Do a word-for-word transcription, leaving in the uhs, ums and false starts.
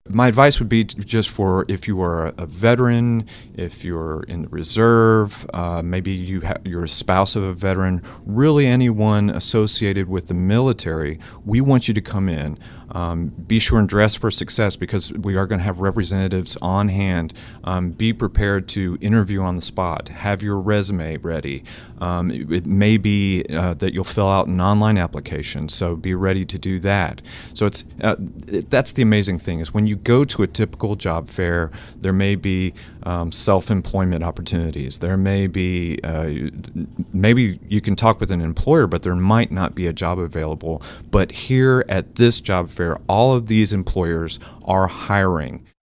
My advice would be to just for if you are a, a veteran, if you're in the reserve, uh, maybe you ha- you're a spouse of a veteran, really anyone associated with the military, we want you to come in. Um, be sure and dress for success because we are going to have representatives on hand. Um, be prepared to interview on the spot. Have your resume ready. Um, it, it may be uh, that you'll fill out an online application, so be ready to do that. So it's uh, it, that's the amazing thing is when you go to a typical job fair, there may be um, self-employment opportunities. There may be uh, maybe you can talk with an employer, but there might not be a job available. But here at this job fair, all of these employers are hiring.